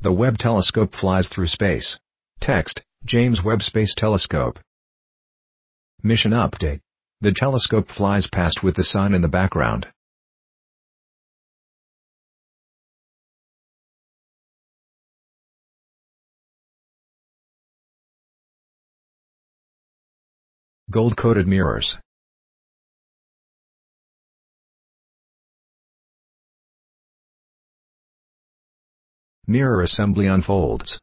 The Webb telescope flies through space. Text, James Webb Space Telescope. Mission update. The telescope flies past with the sun in the background. Gold-coated mirrors. Mirror assembly unfolds.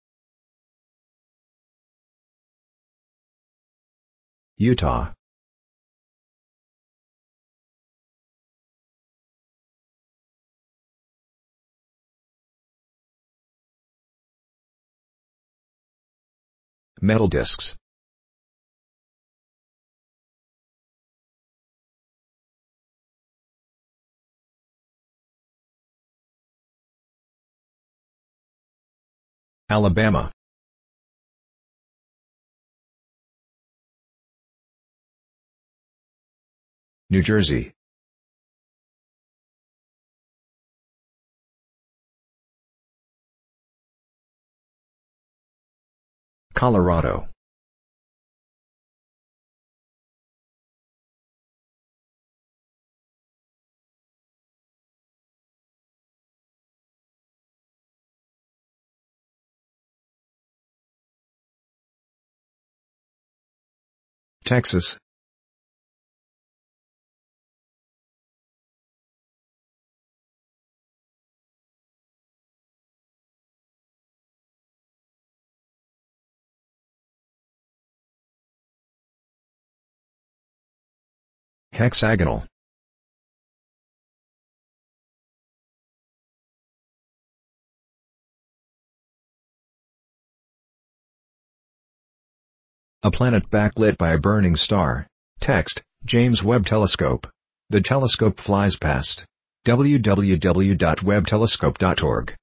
Utah. Metal discs. Alabama. New Jersey. Colorado. Texas. Hexagonal. A planet backlit by a burning star. Text, James Webb Telescope. The telescope flies past. www.webbtelescope.org